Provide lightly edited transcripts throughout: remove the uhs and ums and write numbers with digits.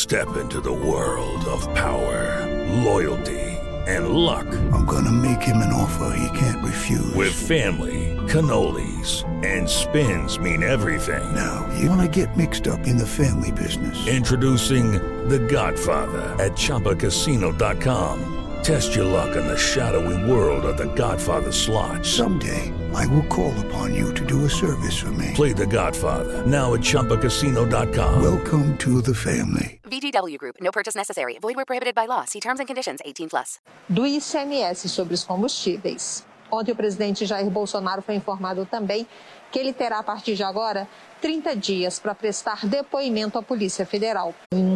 Step into the world of power, loyalty, and luck. I'm gonna make him an offer he can't refuse. With family, cannolis, and spins mean everything. Now, you wanna get mixed up in the family business. Introducing The Godfather at ChumbaCasino.com. Test your luck in the shadowy world of The Godfather slot. Someday, I will call upon you to do a service for me. Play The Godfather now at ChumbaCasino.com. Welcome to the family. VGW Group. No purchase necessary. Void where prohibited by law. See terms and conditions. 18+. Do ICMS sobre os combustíveis. Ontem o presidente Jair Bolsonaro foi informado também que ele terá, a partir de agora, 30 dias para prestar depoimento à Polícia Federal.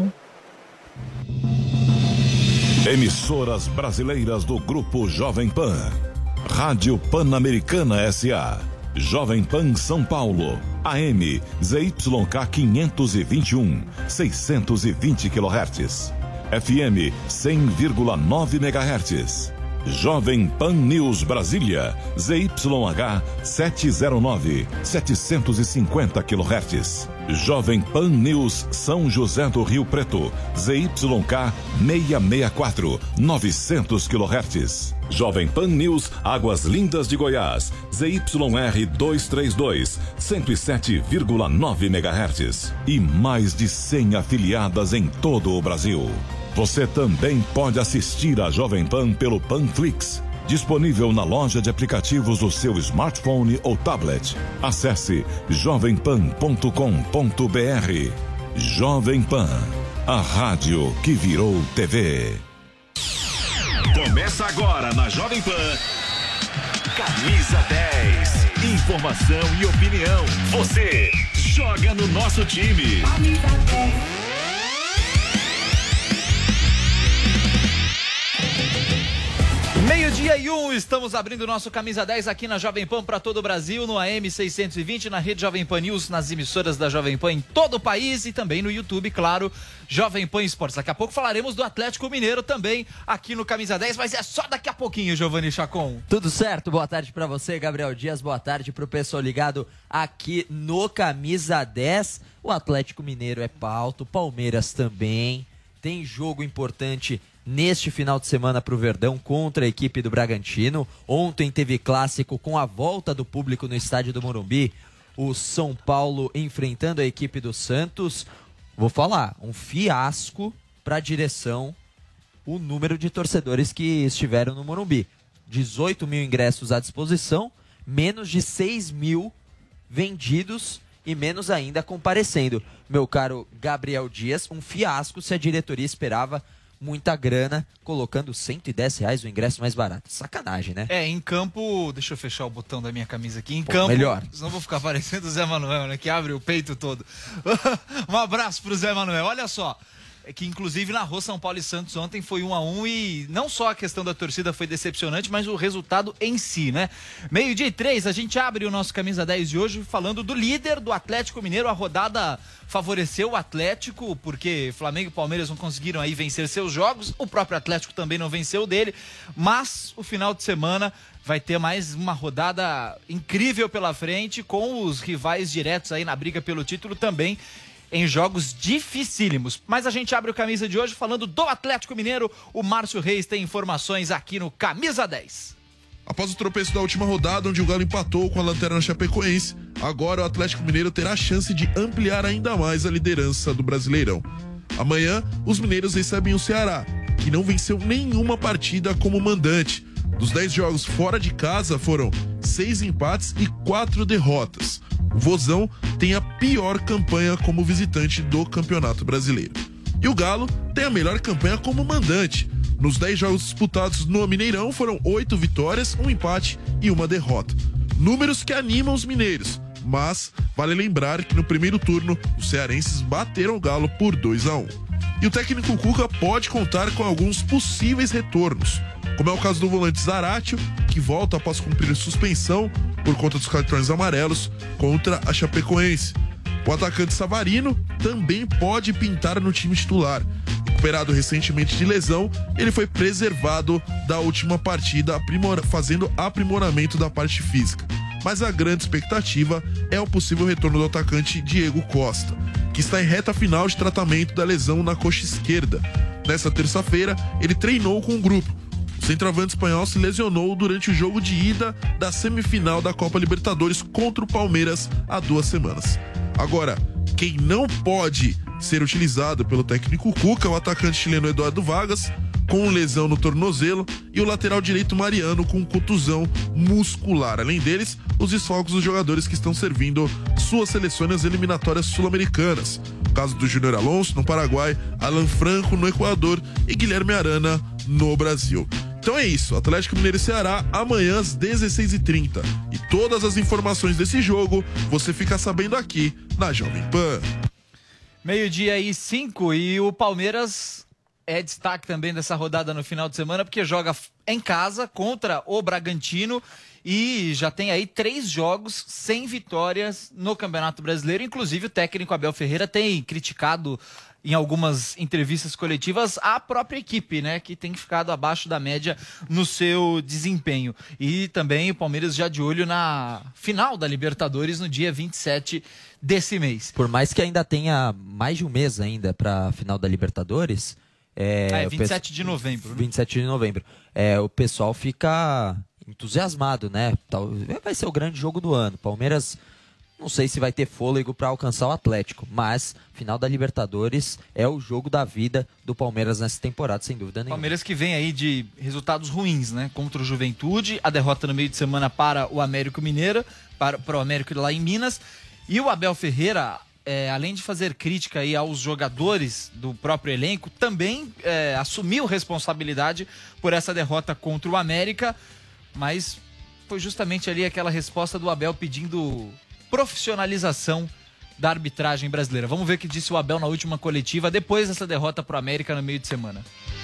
Emissoras brasileiras do Grupo Jovem Pan. Rádio Pan-Americana S.A. Jovem Pan São Paulo. AM ZYK 521, 620 kHz. FM 100,9 MHz. Jovem Pan News Brasília, ZYH 709, 750 kHz. Jovem Pan News São José do Rio Preto, ZYK 664, 900 kHz. Jovem Pan News Águas Lindas de Goiás, ZYR 232, 107,9 MHz. E mais de 100 afiliadas em todo o Brasil. Você também pode assistir a Jovem Pan pelo Panflix, disponível na loja de aplicativos do seu smartphone ou tablet. Acesse jovempan.com.br. Jovem Pan, a rádio que virou TV. Começa agora na Jovem Pan. Camisa 10. Informação e opinião. Você joga no nosso time. Camisa 10. Meio-dia e 1, estamos abrindo o nosso Camisa 10 aqui na Jovem Pan para todo o Brasil, no AM 620, na rede Jovem Pan News, nas emissoras da Jovem Pan em todo o país e também no YouTube, claro, Jovem Pan Esportes. Daqui a pouco falaremos do Atlético Mineiro também aqui no Camisa 10, mas é só daqui a pouquinho, Giovanni Chacon. Tudo certo, boa tarde para você, Gabriel Dias, boa tarde pro pessoal ligado aqui no Camisa 10. O Atlético Mineiro é pauta, o Palmeiras também, tem jogo importante neste final de semana para o Verdão contra a equipe do Bragantino. Ontem teve clássico com a volta do público no estádio do Morumbi. O São Paulo enfrentando a equipe do Santos. Vou falar, um fiasco para a direção, o número de torcedores que estiveram no Morumbi. 18 mil ingressos à disposição, menos de 6 mil vendidos e menos ainda comparecendo. Meu caro Gabriel Dias, um fiasco se a diretoria esperava muita grana, colocando R$110 o ingresso mais barato. Sacanagem, né? Em campo... Deixa eu fechar o botão da minha camisa aqui. Em campo... Melhor. Senão vou ficar parecendo o Zé Manuel, né? Que abre o peito todo. Um abraço pro Zé Manuel. Olha só, que inclusive narrou São Paulo e Santos ontem, foi 1-1 e não só a questão da torcida foi decepcionante, mas o resultado em si, né? 12:03, a gente abre o nosso Camisa 10 de hoje falando do líder do Atlético Mineiro. A rodada favoreceu o Atlético, porque Flamengo e Palmeiras não conseguiram aí vencer seus jogos, o próprio Atlético também não venceu o dele, mas o final de semana vai ter mais uma rodada incrível pela frente, com os rivais diretos aí na briga pelo título também, em jogos dificílimos. Mas a gente abre o Camisa de hoje falando do Atlético Mineiro. O Márcio Reis tem informações aqui no Camisa 10. Após o tropeço da última rodada, onde o Galo empatou com a lanterna chapecoense, agora o Atlético Mineiro terá a chance de ampliar ainda mais a liderança do Brasileirão. Amanhã, os mineiros recebem o Ceará, que não venceu nenhuma partida como mandante. Dos 10 jogos fora de casa, foram 6 empates e 4 derrotas. O Vozão tem a pior campanha como visitante do Campeonato Brasileiro. E o Galo tem a melhor campanha como mandante. Nos 10 jogos disputados no Mineirão, foram 8 vitórias, 1 empate e 1 derrota. Números que animam os mineiros, mas vale lembrar que no primeiro turno, os cearenses bateram o Galo por 2-1. E o técnico Cuca pode contar com alguns possíveis retornos, como é o caso do volante Zaratio, que volta após cumprir suspensão por conta dos cartões amarelos contra a Chapecoense. O atacante Savarino também pode pintar no time titular. Recuperado recentemente de lesão, ele foi preservado da última partida, fazendo aprimoramento da parte física. Mas a grande expectativa é o possível retorno do atacante Diego Costa, que que está em reta final de tratamento da lesão na coxa esquerda. Nessa terça-feira, ele treinou com o grupo. O centroavante espanhol se lesionou durante o jogo de ida da semifinal da Copa Libertadores contra o Palmeiras há 2 semanas. Agora, quem não pode ser utilizado pelo técnico Cuca é o atacante chileno Eduardo Vargas, com lesão no tornozelo, e o lateral direito Mariano, com contusão muscular. Além deles, os desfalques dos jogadores que estão servindo suas seleções nas eliminatórias sul-americanas. O caso do Júnior Alonso, no Paraguai, Alan Franco, no Equador, e Guilherme Arana, no Brasil. Então é isso, Atlético Mineiro e Ceará, amanhã às 16h30. E todas as informações desse jogo, você fica sabendo aqui na Jovem Pan. 12:05, e o Palmeiras é destaque também dessa rodada no final de semana, porque joga em casa contra o Bragantino e já tem aí 3 jogos sem vitórias no Campeonato Brasileiro. Inclusive o técnico Abel Ferreira tem criticado em algumas entrevistas coletivas a própria equipe, né, que tem ficado abaixo da média no seu desempenho. E também o Palmeiras já de olho na final da Libertadores no dia 27 desse mês. Por mais que ainda tenha mais de um mês ainda para a final da Libertadores... 27 de novembro. 27 de novembro. O pessoal fica entusiasmado, né? Vai ser o grande jogo do ano. Palmeiras, não sei se vai ter fôlego para alcançar o Atlético, mas final da Libertadores é o jogo da vida do Palmeiras nessa temporada, sem dúvida nenhuma. Palmeiras que vem aí de resultados ruins, né? Contra o Juventude, a derrota no meio de semana para o Américo Mineiro, para o Américo lá em Minas. E o Abel Ferreira, além de fazer crítica aí aos jogadores do próprio elenco, também assumiu responsabilidade por essa derrota contra o América, mas foi justamente ali aquela resposta do Abel pedindo profissionalização da arbitragem brasileira. Vamos ver o que disse o Abel na última coletiva, depois dessa derrota para o América no meio de semana.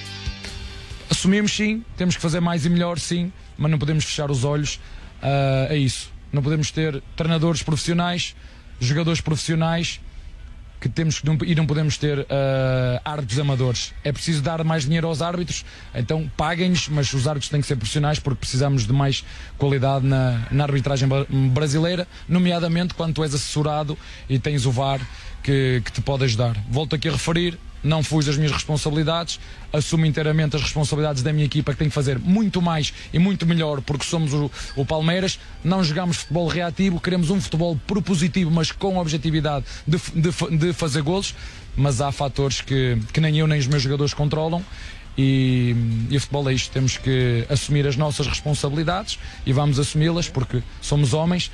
Assumimos sim, temos que fazer mais e melhor sim, mas não podemos fechar os olhos a isso. Não podemos ter treinadores profissionais, jogadores profissionais que temos e não podemos ter árbitros amadores. É preciso dar mais dinheiro aos árbitros, então paguem-nos, mas os árbitros têm que ser profissionais porque precisamos de mais qualidade na arbitragem brasileira, nomeadamente quando tu és assessorado e tens o VAR que te pode ajudar. Volto aqui a referir, não fujo das minhas responsabilidades, assumo inteiramente as responsabilidades da minha equipa, que tem que fazer muito mais e muito melhor, porque somos o Palmeiras. Não jogamos futebol reativo, queremos um futebol propositivo, mas com a objetividade de fazer golos, mas há fatores que nem eu nem os meus jogadores controlam. E o futebol é isto, temos que assumir as nossas responsabilidades e vamos assumi-las porque somos homens.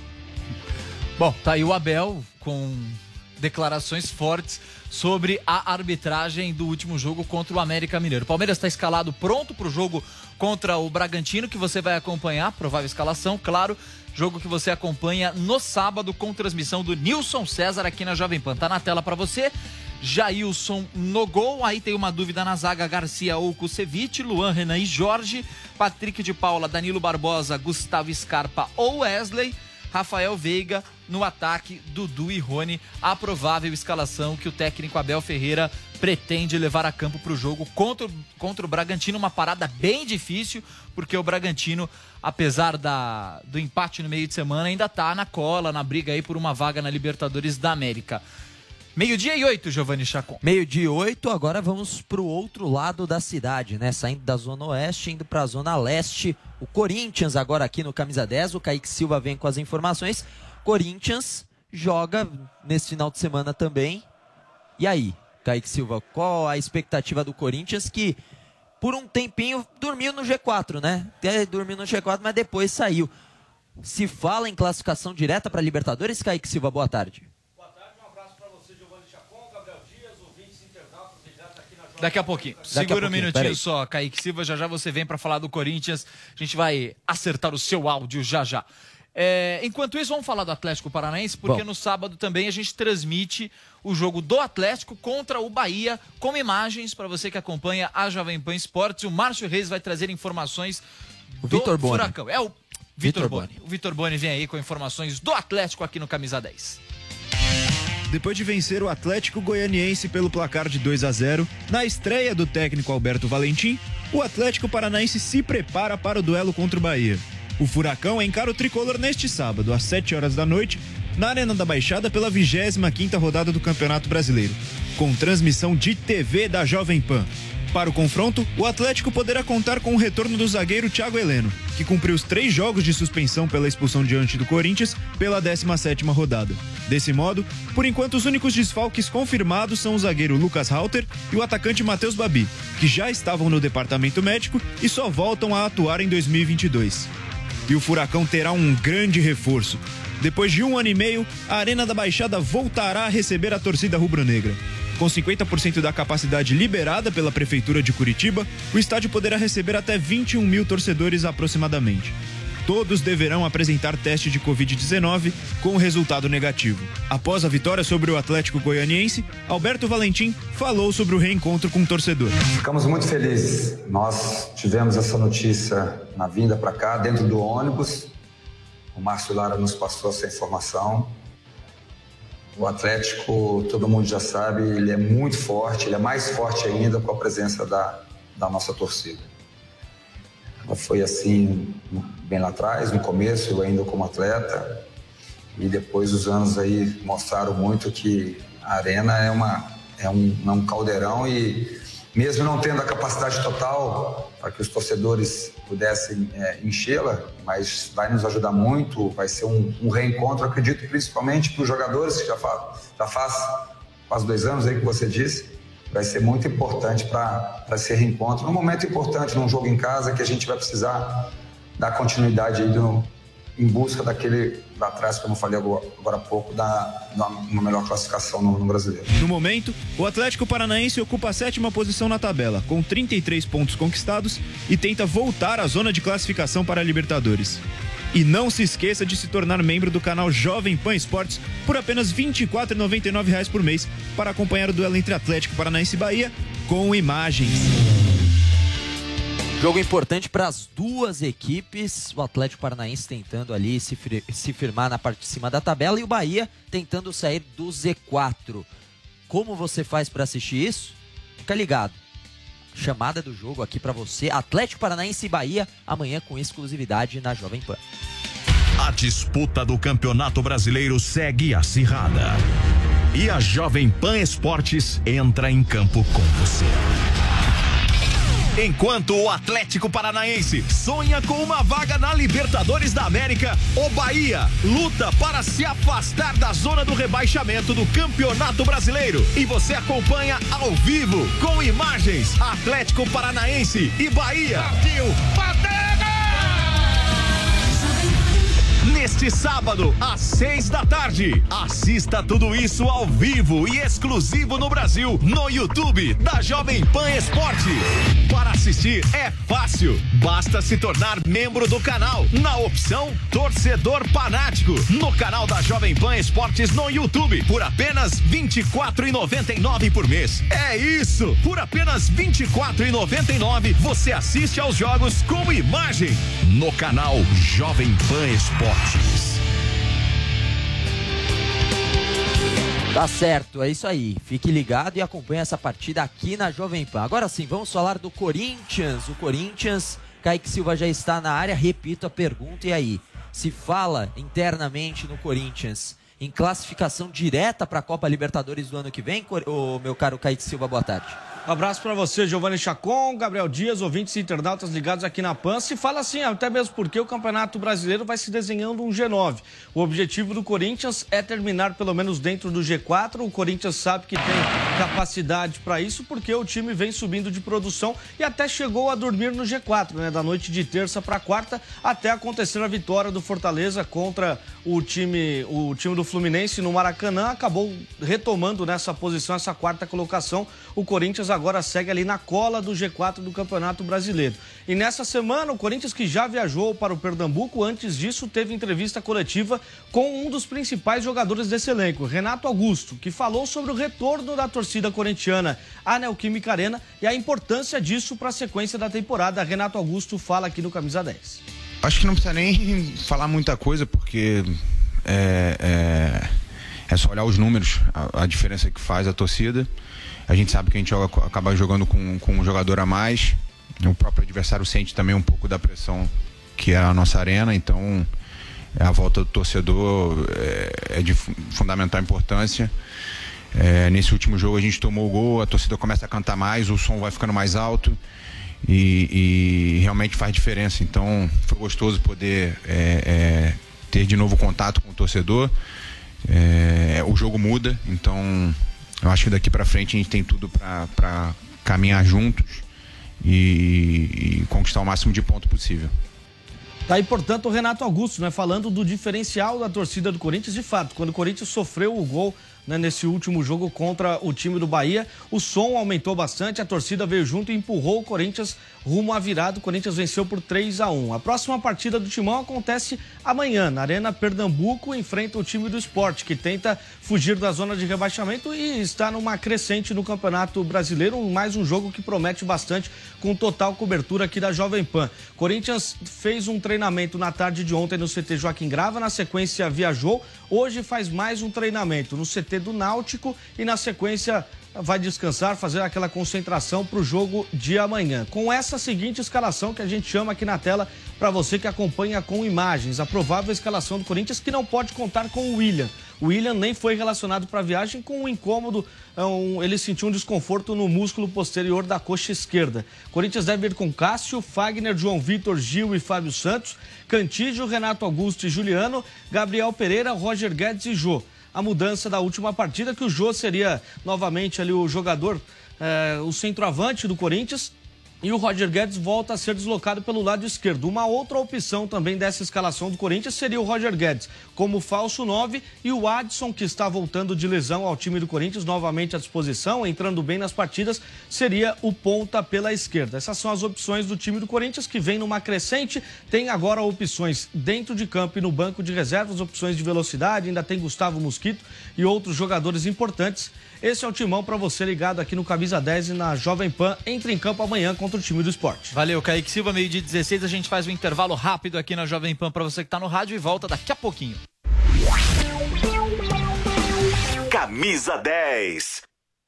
Bom, tá aí o Abel com declarações fortes sobre a arbitragem do último jogo contra o América Mineiro. O Palmeiras está escalado pronto para o jogo contra o Bragantino, que você vai acompanhar, provável escalação, claro, jogo que você acompanha no sábado com transmissão do Nilson César aqui na Jovem Pan. Tá na tela para você. Jailson no gol, aí tem uma dúvida na zaga: Garcia ou Kusevich, Luan, Renan e Jorge, Patrick de Paula, Danilo Barbosa, Gustavo Scarpa ou Wesley, Rafael Veiga no ataque, Dudu e Rony, a provável escalação que o técnico Abel Ferreira pretende levar a campo para o jogo contra o Bragantino. Uma parada bem difícil, porque o Bragantino, apesar do empate no meio de semana, ainda está na cola, na briga aí por uma vaga na Libertadores da América. 12:08, Giovanni Chacon. 12:08, agora vamos pro outro lado da cidade, né? Saindo da Zona Oeste, indo pra Zona Leste. O Corinthians agora aqui no Camisa 10, o Kaique Silva vem com as informações. Corinthians joga nesse final de semana também. E aí, Kaique Silva, qual a expectativa do Corinthians, que por um tempinho dormiu no G4, né? Dormiu no G4, mas depois saiu. Se fala em classificação direta para Libertadores, Kaique Silva, boa tarde. Daqui a pouquinho. Segura um minutinho só, Kaique Silva. Já já você vem para falar do Corinthians. A gente vai acertar o seu áudio já já. Enquanto isso, vamos falar do Atlético Paranaense, porque no sábado também a gente transmite o jogo do Atlético contra o Bahia, com imagens para você que acompanha a Jovem Pan Esportes. O Márcio Reis vai trazer informações do Furacão. O Vitor Boni. O Vitor Boni vem aí com informações do Atlético aqui no Camisa 10. Depois de vencer o Atlético Goianiense pelo placar de 2-0, na estreia do técnico Alberto Valentim, o Atlético Paranaense se prepara para o duelo contra o Bahia. O Furacão encara o tricolor neste sábado, às 7 horas da noite, na Arena da Baixada pela 25ª rodada do Campeonato Brasileiro, com transmissão de TV da Jovem Pan. Para o confronto, o Atlético poderá contar com o retorno do zagueiro Thiago Heleno, que cumpriu os 3 jogos de suspensão pela expulsão diante do Corinthians pela 17ª rodada. Desse modo, por enquanto os únicos desfalques confirmados são o zagueiro Lucas Halter e o atacante Matheus Babi, que já estavam no departamento médico e só voltam a atuar em 2022. E o Furacão terá um grande reforço. Depois de 1 ano e meio, a Arena da Baixada voltará a receber a torcida rubro-negra. Com 50% da capacidade liberada pela Prefeitura de Curitiba, o estádio poderá receber até 21 mil torcedores aproximadamente. Todos deverão apresentar teste de Covid-19 com resultado negativo. Após a vitória sobre o Atlético Goianiense, Alberto Valentim falou sobre o reencontro com o torcedor. Ficamos muito felizes. Nós tivemos essa notícia na vinda para cá, dentro do ônibus. O Márcio Lara nos passou essa informação. O Atlético, todo mundo já sabe, ele é muito forte, ele é mais forte ainda com a presença da nossa torcida. Ela foi assim bem lá atrás, no começo, eu ainda como atleta, e depois os anos aí mostraram muito que a Arena é um caldeirão e mesmo não tendo a capacidade total para que os torcedores pudessem enchê-la, mas vai nos ajudar muito, vai ser um reencontro, acredito, principalmente para os jogadores que já faz quase 2 anos aí que você disse, vai ser muito importante para esse reencontro, num momento importante, num jogo em casa que a gente vai precisar dar continuidade aí em busca daquele lá atrás, como eu falei agora há pouco, uma melhor classificação no Brasileiro. No momento, o Atlético Paranaense ocupa a 7ª posição na tabela, com 33 pontos conquistados e tenta voltar à zona de classificação para a Libertadores. E não se esqueça de se tornar membro do canal Jovem Pan Esportes por apenas R$ 24,99 por mês para acompanhar o duelo entre Atlético Paranaense e Bahia com imagens. Jogo importante para as duas equipes, o Atlético Paranaense tentando ali se firmar na parte de cima da tabela e o Bahia tentando sair do Z4. Como você faz para assistir isso? Fica ligado. Chamada do jogo aqui para você, Atlético Paranaense e Bahia, amanhã com exclusividade na Jovem Pan. A disputa do Campeonato Brasileiro segue acirrada. E a Jovem Pan Esportes entra em campo com você. Enquanto o Atlético Paranaense sonha com uma vaga na Libertadores da América, o Bahia luta para se afastar da zona do rebaixamento do Campeonato Brasileiro. E você acompanha ao vivo, com imagens, Atlético Paranaense e Bahia. Partiu, Neste sábado, às 6 da tarde, assista tudo isso ao vivo e exclusivo no Brasil, no YouTube da Jovem Pan Esportes. Para assistir é fácil, basta se tornar membro do canal, na opção Torcedor Fanático, no canal da Jovem Pan Esportes no YouTube, por apenas R$ 24,99 por mês. É isso, por apenas R$ 24,99 você assiste aos jogos com imagem, no canal Jovem Pan Esportes. Tá certo, é isso aí. Fique ligado e acompanhe essa partida aqui na Jovem Pan. Agora sim, vamos falar do Corinthians. O Corinthians, Kaique Silva já está na área. Repito a pergunta, e aí? Se fala internamente no Corinthians em classificação direta para a Copa Libertadores do ano que vem? Ô, meu caro Kaique Silva, boa tarde. Um abraço para você, Giovanni Chacon, Gabriel Dias, ouvintes e internautas ligados aqui na PAN. Se fala assim, até mesmo porque o Campeonato Brasileiro vai se desenhando um G9. O objetivo do Corinthians é terminar pelo menos dentro do G4. O Corinthians sabe que tem capacidade para isso, porque o time vem subindo de produção e até chegou a dormir no G4, né? Da noite de terça para quarta, até acontecer a vitória do Fortaleza contra o time do Fluminense no Maracanã. Acabou retomando nessa posição, essa quarta colocação. O Corinthians agora segue ali na cola do G4 do Campeonato Brasileiro. E nessa semana, o Corinthians, que já viajou para o Pernambuco, antes disso teve entrevista coletiva com um dos principais jogadores desse elenco, Renato Augusto, que falou sobre o retorno da torcida corintiana à Neoquímica Arena e a importância disso para a sequência da temporada. Renato Augusto fala aqui no Camisa 10. Acho que não precisa nem falar muita coisa, porque é só olhar os números, a diferença que faz a torcida. A gente sabe que a gente acaba jogando com um jogador a mais. O próprio adversário sente também um pouco da pressão que é a nossa arena. Então, A volta do torcedor é de fundamental importância. Nesse último jogo a gente tomou o gol, a torcida começa a cantar mais, o som vai ficando mais alto e realmente faz diferença. Então foi gostoso poder ter de novo contato com o torcedor. O jogo muda, então eu acho que daqui para frente a gente tem tudo para caminhar juntos e conquistar o máximo de ponto possível. Tá aí, portanto, o Renato Augusto, né, falando do diferencial da torcida do Corinthians. De fato, quando o Corinthians sofreu o gol, né, nesse último jogo contra o time do Bahia, o som aumentou bastante, a torcida veio junto e empurrou o Corinthians rumo à virada. O Corinthians venceu por 3-1. A próxima partida do Timão acontece amanhã, na Arena Pernambuco, enfrenta o time do Sport, que tenta fugir da zona de rebaixamento e está numa crescente no Campeonato Brasileiro. Mais um jogo que promete bastante, com total cobertura aqui da Jovem Pan. Corinthians fez um treinamento na tarde de ontem no CT Joaquim Grava, na sequência viajou, hoje faz mais um treinamento no CT do Náutico e na sequência vai descansar, fazer aquela concentração para o jogo de amanhã. Com essa seguinte escalação que a gente chama aqui na tela para você que acompanha com imagens, a provável escalação do Corinthians, que não pode contar com o William. O William nem foi relacionado para a viagem com um incômodo, ele sentiu um desconforto no músculo posterior da coxa esquerda. Corinthians deve ir com Cássio, Fagner, João Vitor, Gil e Fábio Santos, Cantígio, Renato Augusto e Juliano, Gabriel Pereira, Roger Guedes e Jô. A mudança da última partida, que o Jô seria novamente ali o jogador, o centroavante do Corinthians, e o Roger Guedes volta a ser deslocado pelo lado esquerdo. Uma outra opção também dessa escalação do Corinthians seria o Roger Guedes como falso 9 e o Adson, que está voltando de lesão ao time do Corinthians, novamente à disposição, entrando bem nas partidas, seria o ponta pela esquerda. Essas são as opções do time do Corinthians, que vem numa crescente, tem agora opções dentro de campo e no banco de reservas, opções de velocidade, ainda tem Gustavo Mosquito e outros jogadores importantes. Esse é o timão para você ligado aqui no Camisa 10 e na Jovem Pan. Entre em campo amanhã contra o time do Sport. Valeu, Kaique Silva, 12h16. A gente faz um intervalo rápido aqui na Jovem Pan para você que tá no rádio e volta daqui a pouquinho. Camisa 10.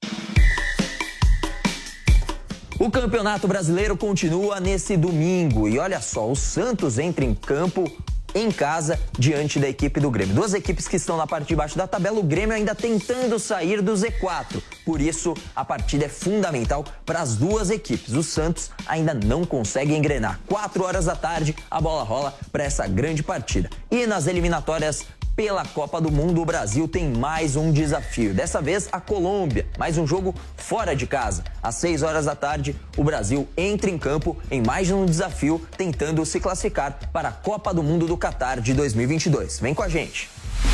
O Campeonato Brasileiro continua nesse domingo e olha só, o Santos entra em campo em casa diante da equipe do Grêmio. Duas equipes que estão na parte de baixo da tabela, o Grêmio ainda tentando sair do Z4. Por isso, a partida é fundamental para as duas equipes. O Santos ainda não consegue engrenar. 4 da tarde, a bola rola para essa grande partida. E nas eliminatórias pela Copa do Mundo, o Brasil tem mais um desafio. Dessa vez, a Colômbia. Mais um jogo fora de casa. Às 6 da tarde, o Brasil entra em campo em mais um desafio, tentando se classificar para a Copa do Mundo do Catar de 2022. Vem com a gente.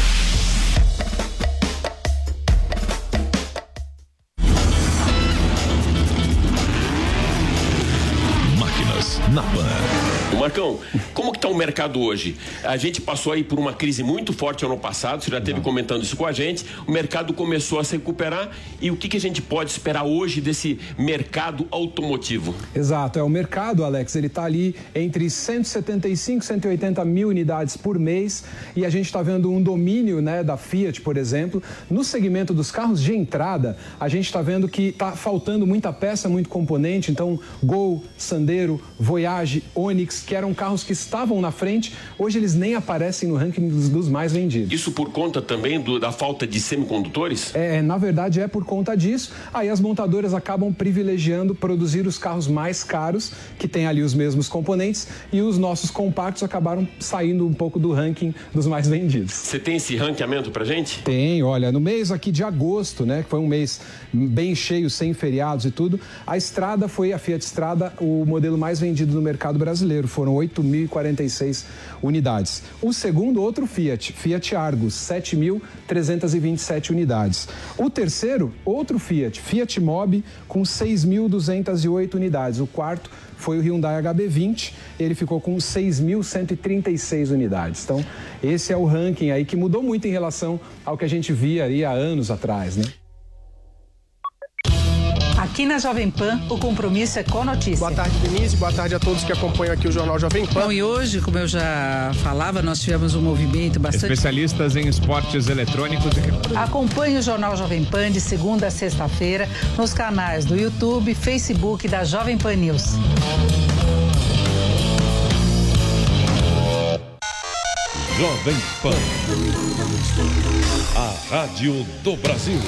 Máquinas na Pan. Marcão, como que está o mercado hoje? A gente passou aí por uma crise muito forte ano passado, você já esteve comentando isso com a gente, o mercado começou a se recuperar e o que a gente pode esperar hoje desse mercado automotivo? Exato, o mercado, Alex, ele está ali entre 175 e 180 mil unidades por mês e a gente está vendo um domínio, né, da Fiat, por exemplo. No segmento dos carros de entrada, a gente está vendo que está faltando muita peça, muito componente, então Gol, Sandero, Voyage, Onix, que eram carros que estavam na frente, hoje eles nem aparecem no ranking dos mais vendidos. Isso por conta também da falta de semicondutores? Na verdade é por conta disso. Aí as montadoras acabam privilegiando produzir os carros mais caros, que tem ali os mesmos componentes, e os nossos compactos acabaram saindo um pouco do ranking dos mais vendidos. Você tem esse ranqueamento pra gente? Tem, olha, no mês aqui de agosto, né, que foi um mês bem cheio, sem feriados e tudo, a Strada foi, a Fiat Strada, o modelo mais vendido no mercado brasileiro. Foram 8.046 unidades. O segundo, outro Fiat Argus, 7.327 unidades. O terceiro, outro Fiat Mobi, com 6.208 unidades. O quarto foi o Hyundai HB20, ele ficou com 6.136 unidades. Então, esse é o ranking aí que mudou muito em relação ao que a gente via aí há anos atrás, né? Aqui na Jovem Pan, o compromisso é com a notícia. Boa tarde, Denise. Boa tarde a todos que acompanham aqui o Jornal Jovem Pan. Bom, e hoje, como eu já falava, nós tivemos um movimento bastante... Especialistas em esportes eletrônicos e... Acompanhe o Jornal Jovem Pan de segunda a sexta-feira nos canais do YouTube e Facebook da Jovem Pan News. Jovem Pan, a rádio do Brasil.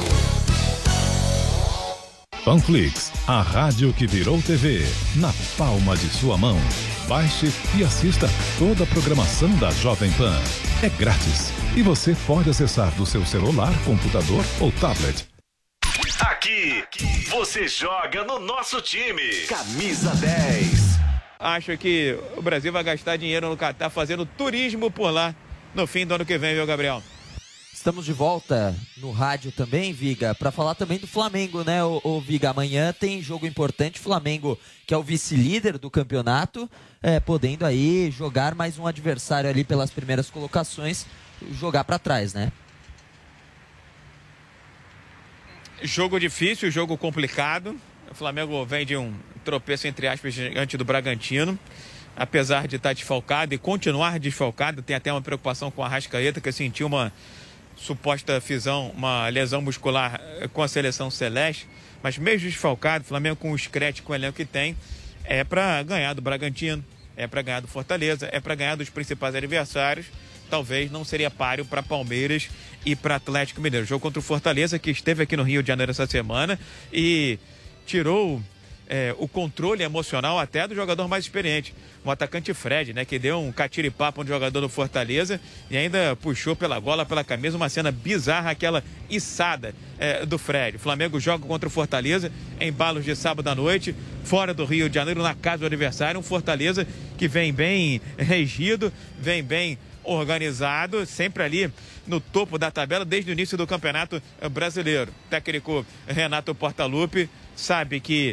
Panflix, a rádio que virou TV, na palma de sua mão. Baixe e assista toda a programação da Jovem Pan. É grátis e você pode acessar do seu celular, computador ou tablet. Aqui, você joga no nosso time. Camisa 10. Acho que o Brasil vai gastar dinheiro no Catar fazendo turismo por lá no fim do ano que vem, viu, Gabriel? Estamos de volta no rádio também, Viga, para falar também do Flamengo, né, o Viga? Amanhã tem jogo importante, Flamengo, que é o vice-líder do campeonato, podendo aí jogar mais um adversário ali pelas primeiras colocações, jogar para trás, né? Jogo difícil, jogo complicado. O Flamengo vem de um tropeço, entre aspas, diante do Bragantino. Apesar de estar desfalcado e continuar desfalcado, tem até uma preocupação com a Arrascaeta, que sentiu uma suposta fisão, uma lesão muscular com a seleção celeste. Mas mesmo desfalcado, o Flamengo com o Screte, com o elenco que tem, é para ganhar do Bragantino, é para ganhar do Fortaleza, é para ganhar dos principais adversários. Talvez não seria páreo para Palmeiras e para Atlético Mineiro. Jogo contra o Fortaleza, que esteve aqui no Rio de Janeiro essa semana e tirou o controle emocional até do jogador mais experiente, o atacante Fred, né, que deu um catiripapo no jogador do Fortaleza e ainda puxou pela gola, pela camisa, uma cena bizarra, aquela içada do Fred. O Flamengo joga contra o Fortaleza em Balos de sábado à noite, fora do Rio de Janeiro, na casa do adversário, um Fortaleza que vem bem regido, vem bem organizado, sempre ali no topo da tabela desde o início do Campeonato Brasileiro. O técnico Renato Portaluppi sabe que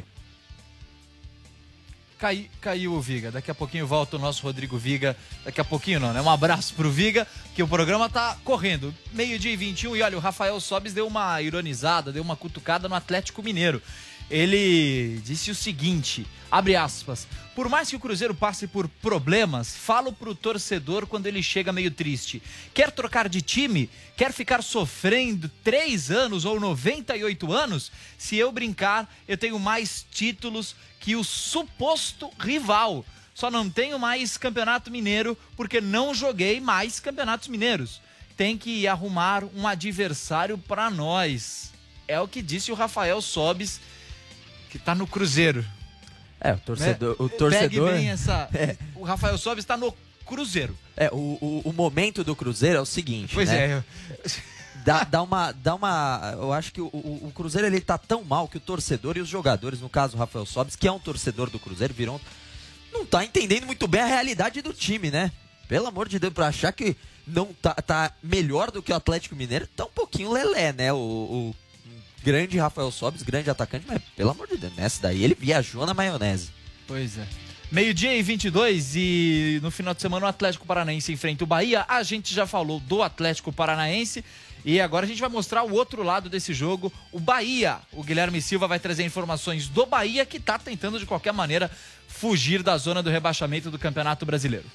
Caiu o Viga, daqui a pouquinho volta o nosso Rodrigo Viga, daqui a pouquinho não, né? Um abraço pro Viga, que o programa tá correndo, 12:21, e olha, o Rafael Sobis deu uma ironizada, deu uma cutucada no Atlético Mineiro. Ele disse o seguinte, abre aspas, por mais que o Cruzeiro passe por problemas, falo pro torcedor quando ele chega meio triste. Quer trocar de time? Quer ficar sofrendo 3 anos ou 98 anos? Se eu brincar, eu tenho mais títulos que o suposto rival. Só não tenho mais Campeonato Mineiro porque não joguei mais Campeonatos Mineiros. Tem que arrumar um adversário para nós. É o que disse o Rafael Sobis, que tá no Cruzeiro. O torcedor... Pegue bem essa... O Rafael Sobis está no Cruzeiro. O momento do Cruzeiro é o seguinte, pois né? Dá uma... Eu acho que o Cruzeiro, ele tá tão mal que o torcedor e os jogadores, no caso o Rafael Sobis, que é um torcedor do Cruzeiro, não tá entendendo muito bem a realidade do time, né? Pelo amor de Deus, pra achar que não tá melhor do que o Atlético Mineiro, tá um pouquinho lelé, né? O grande Rafael Sobis, grande atacante, mas pelo amor de Deus, nessa daí ele viajou na maionese. Pois é. 12:22 e no final de semana o Atlético Paranaense enfrenta o Bahia. A gente já falou do Atlético Paranaense e agora a gente vai mostrar o outro lado desse jogo, o Bahia. O Guilherme Silva vai trazer informações do Bahia, que tá tentando de qualquer maneira fugir da zona do rebaixamento do Campeonato Brasileiro.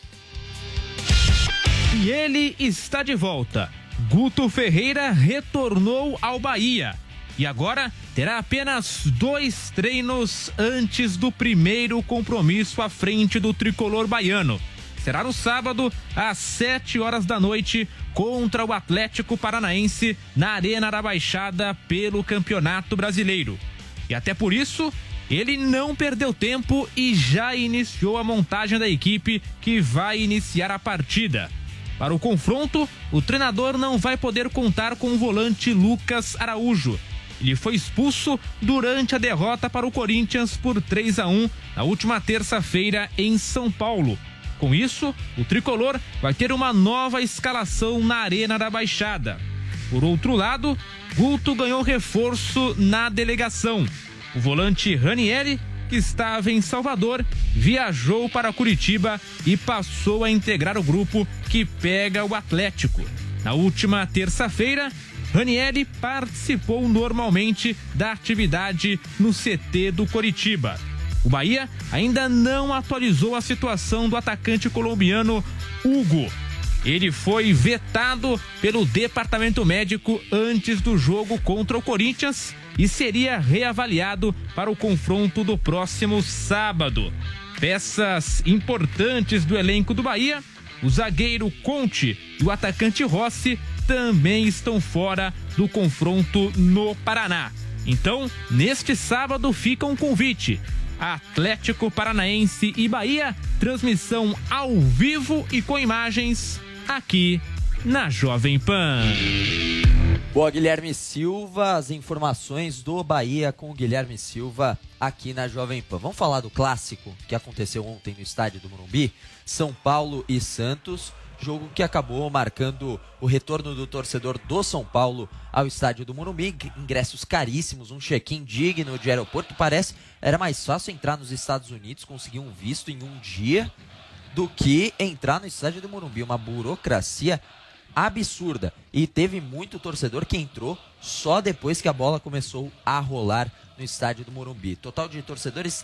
E ele está de volta. Guto Ferreira retornou ao Bahia. E agora terá apenas 2 treinos antes do primeiro compromisso à frente do tricolor baiano. Será no sábado, às 7h da noite, contra o Atlético Paranaense, na Arena da Baixada, pelo Campeonato Brasileiro. E até por isso, ele não perdeu tempo e já iniciou a montagem da equipe que vai iniciar a partida. Para o confronto, o treinador não vai poder contar com o volante Lucas Araújo. Ele foi expulso durante a derrota para o Corinthians por 3-1 na última terça-feira em São Paulo. Com isso, o tricolor vai ter uma nova escalação na Arena da Baixada. Por outro lado, Guto ganhou reforço na delegação. O volante Ranieri, que estava em Salvador, viajou para Curitiba e passou a integrar o grupo que pega o Atlético. Na última terça-feira, Ranieri participou normalmente da atividade no CT do Coritiba. O Bahia ainda não atualizou a situação do atacante colombiano Hugo. Ele foi vetado pelo departamento médico antes do jogo contra o Corinthians e seria reavaliado para o confronto do próximo sábado. Peças importantes do elenco do Bahia o zagueiro Conte e o atacante Rossi também estão fora do confronto no Paraná. Então, neste sábado fica um convite. Atlético Paranaense e Bahia, transmissão ao vivo e com imagens aqui na Jovem Pan. Boa, Guilherme Silva, as informações do Bahia com o Guilherme Silva aqui na Jovem Pan. Vamos falar do clássico que aconteceu ontem no estádio do Morumbi, São Paulo e Santos, jogo que acabou marcando o retorno do torcedor do São Paulo ao estádio do Morumbi, ingressos caríssimos, um check-in digno de aeroporto. Parece era mais fácil entrar nos Estados Unidos, conseguir um visto em um dia, do que entrar no estádio do Morumbi, uma burocracia absurda. E teve muito torcedor que entrou só depois que a bola começou a rolar no estádio do Morumbi. Total de torcedores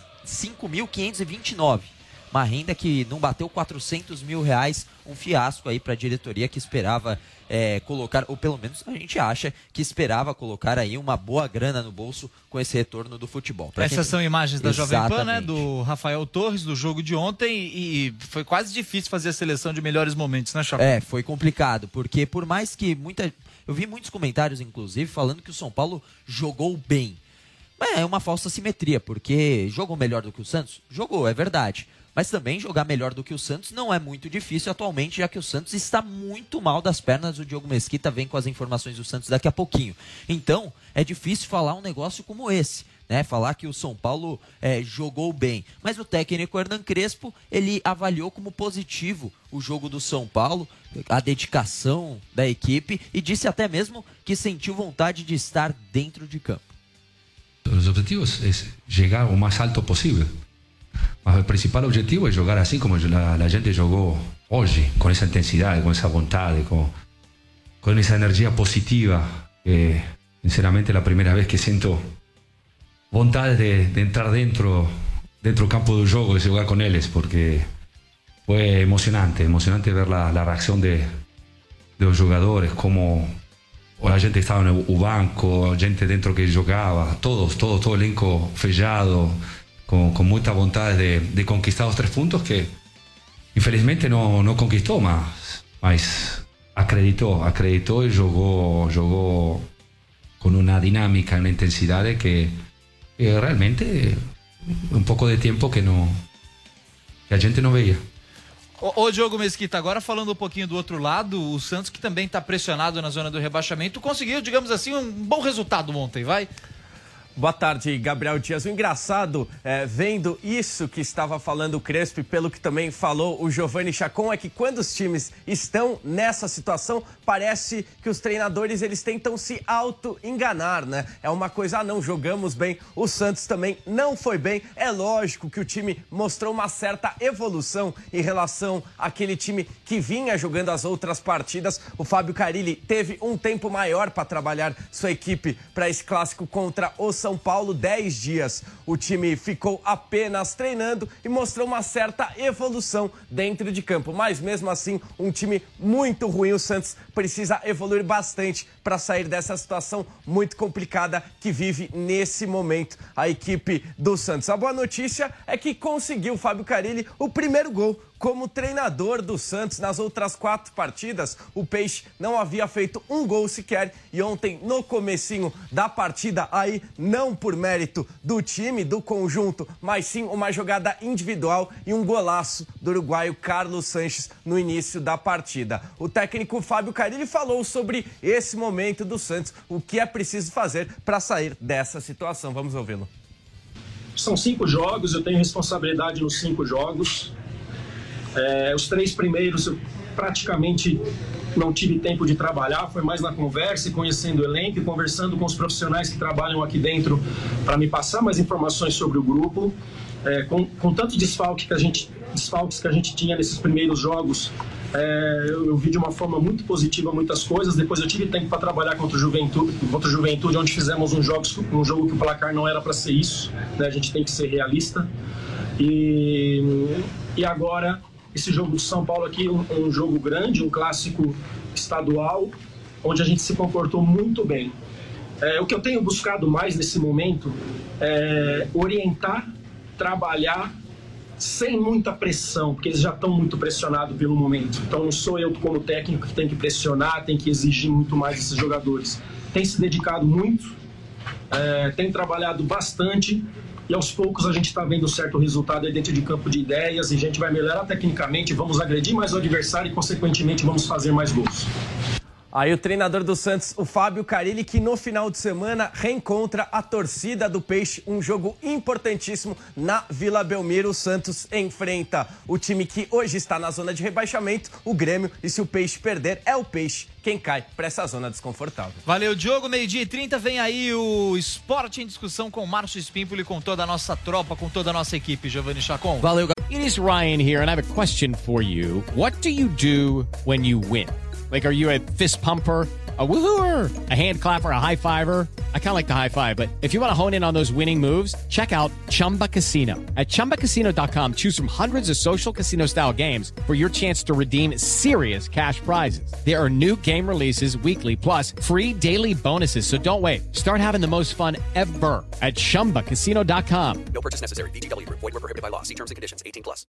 5.529. Uma renda que não bateu 400 mil reais, um fiasco aí para a diretoria que esperava colocar, ou pelo menos a gente acha que esperava colocar aí uma boa grana no bolso com esse retorno do futebol. Essas são imagens da Jovem Pan, né? Exatamente. Do Rafael Torres, do jogo de ontem, e foi quase difícil fazer a seleção de melhores momentos, né, Chapéu? Foi complicado, porque por mais que eu vi muitos comentários, inclusive, falando que o São Paulo jogou bem. É uma falsa simetria, porque jogou melhor do que o Santos? Jogou, é verdade. Mas também jogar melhor do que o Santos não é muito difícil atualmente, já que o Santos está muito mal das pernas. O Diogo Mesquita vem com as informações do Santos daqui a pouquinho. Então, é difícil falar um negócio como esse, né? Falar que o São Paulo jogou bem. Mas o técnico Hernan Crespo, ele avaliou como positivo o jogo do São Paulo, a dedicação da equipe, e disse até mesmo que sentiu vontade de estar dentro de campo. Os objetivos é chegar o mais alto possível. Mas o principal objetivo é jogar assim como a gente jogou hoje, com essa intensidade, com essa vontade, com essa energia positiva. Sinceramente, é a primeira vez que sinto vontade de entrar dentro do campo do jogo e jogar com eles, porque foi emocionante ver a reação dos jogadores, como a gente estava no banco, gente dentro que jogava, todo o elenco fechado, com muita vontade de conquistar os 3 pontos que infelizmente não conquistou, mas acreditou e jogou com uma dinâmica, uma intensidade que realmente um pouco de tempo que a gente não veia. Ô Diogo Mesquita, agora falando um pouquinho do outro lado, o Santos, que também está pressionado na zona do rebaixamento, conseguiu, digamos assim, um bom resultado ontem, vai? Boa tarde, Gabriel Dias. O engraçado, vendo isso que estava falando o Crespo, pelo que também falou o Giovanni Chacon, é que quando os times estão nessa situação, parece que os treinadores eles tentam se auto-enganar, né? É uma coisa, não jogamos bem, o Santos também não foi bem. É lógico que o time mostrou uma certa evolução em relação àquele time que vinha jogando as outras partidas. O Fábio Carille teve um tempo maior para trabalhar sua equipe para esse clássico contra o São Paulo, 10 dias. O time ficou apenas treinando e mostrou uma certa evolução dentro de campo. Mas mesmo assim, um time muito ruim. O Santos precisa evoluir bastante para sair dessa situação muito complicada que vive nesse momento a equipe do Santos. A boa notícia é que conseguiu o Fábio Carille o primeiro gol como treinador do Santos. Nas outras 4 partidas, o Peixe não havia feito um gol sequer, e ontem, no comecinho da partida, aí não por mérito do time, do conjunto, mas sim uma jogada individual e um golaço do uruguaio Carlos Sanches no início da partida. O técnico Fábio Carille falou sobre esse momento do Santos, o que é preciso fazer para sair dessa situação. Vamos ouvi-lo. São 5 jogos, eu tenho responsabilidade nos 5 jogos. Os 3 primeiros eu praticamente não tive tempo de trabalhar, foi mais na conversa e conhecendo o elenco e conversando com os profissionais que trabalham aqui dentro para me passar mais informações sobre o grupo. Com tantos desfalques que a gente tinha nesses primeiros jogos, eu vi de uma forma muito positiva muitas coisas. Depois eu tive tempo para trabalhar contra o Juventude, onde fizemos um jogo que o placar não era para ser isso, né? A gente tem que ser realista. E agora esse jogo do São Paulo aqui, um jogo grande, um clássico estadual, onde a gente se comportou muito bem. O que eu tenho buscado mais nesse momento é orientar, trabalhar sem muita pressão, porque eles já estão muito pressionados pelo momento. Então não sou eu como técnico que tem que pressionar, tem que exigir muito mais desses jogadores. Tem se dedicado muito, tem trabalhado bastante e aos poucos a gente está vendo certo resultado aí dentro de campo de ideias e a gente vai melhorar tecnicamente, vamos agredir mais o adversário e consequentemente vamos fazer mais gols. Aí o treinador do Santos, o Fábio Carille, que no final de semana reencontra a torcida do Peixe, um jogo importantíssimo na Vila Belmiro. O Santos enfrenta o time que hoje está na zona de rebaixamento, o Grêmio, e se o Peixe perder, é o Peixe quem cai para essa zona desconfortável. Valeu, Diogo. 12h30 vem aí o Esporte em Discussão com o Márcio Espímpolo e com toda a nossa tropa, com toda a nossa equipe, Giovanni Chacon. Valeu, It is Ryan here, and I have a question for you. What do you do when you win? Like, are you a fist pumper, a woohooer, a hand clapper, a high fiver? I kind of like the high five, but if you want to hone in on those winning moves, check out Chumba Casino. At ChumbaCasino.com, choose from hundreds of social casino-style games for your chance to redeem serious cash prizes. There are new game releases weekly, plus free daily bonuses, so don't wait. Start having the most fun ever at ChumbaCasino.com. No purchase necessary. VGW Group. Void where prohibited by law. See terms and conditions. 18+.